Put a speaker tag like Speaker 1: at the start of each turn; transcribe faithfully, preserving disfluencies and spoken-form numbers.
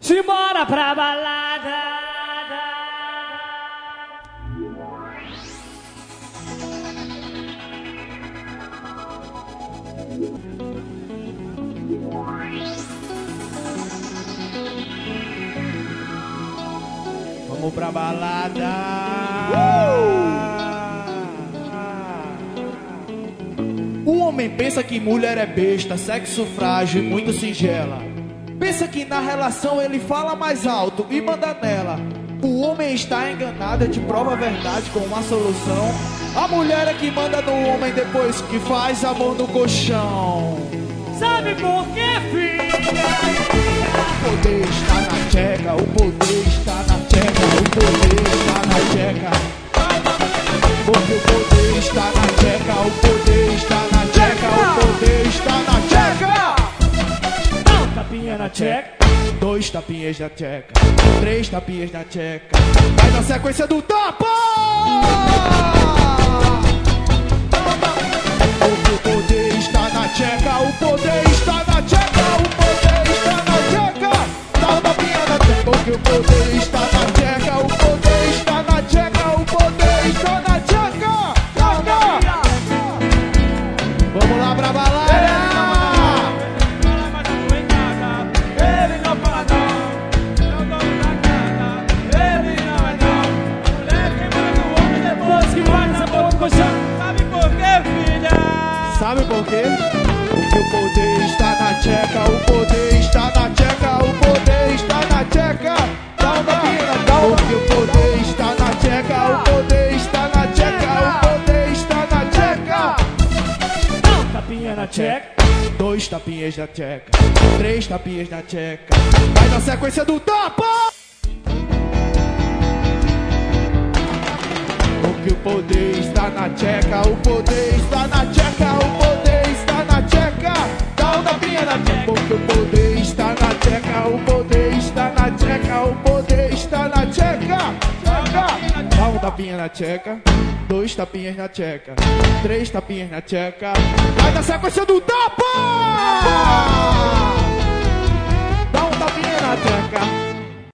Speaker 1: Simbora pra balada.
Speaker 2: Vamos pra balada. Uh! O homem pensa que mulher é besta, sexo frágil e muito singela. Pensa que na relação ele fala mais alto e manda nela. O homem está enganado, eu te provo a verdade com uma solução. A mulher é que manda no homem depois que faz amor no colchão.
Speaker 1: Sabe por quê, filha?
Speaker 2: O poder está na tcheca, o poder está na tcheca, o poder está na tcheca. Porque o poder está na tcheca, o poder está na tcheca, o poder está na tcheca.
Speaker 1: Um tapinha na tcheca,
Speaker 2: dois tapinhas na tcheca, três tapinhas na tcheca. Vai na sequência do tapa! Porque o poder está na tcheca, o poder está na tcheca, o poder está na tcheca. Dá uma tapinha na tcheca, porque o poder está na tcheca, o poder está na tcheca, o poder está na tcheca. Tcheca! Vamos lá pra balada! Sabe por quê? Porque o poder está na tcheca, o poder está na tcheca, o poder está na tcheca. Dá uma tapinha na tcheca. Porque o poder está na tcheca, o poder está na tcheca, o poder está na tcheca.
Speaker 1: Um tapinha na tcheca,
Speaker 2: dois tapinhas na tcheca, três tapinhas na tcheca. Vai na sequência do tapa! Porque o poder está na tcheca, o poder está na tcheca, o poder está na tcheca. Dá uma tapinha na tcheca. Porque o poder está na tcheca, o poder está na tcheca, o poder está na tcheca. Tcheca. Dá uma tapinha na tcheca, dois tapinhas na tcheca, três tapinhas na tcheca. Vai na sequência do tapa!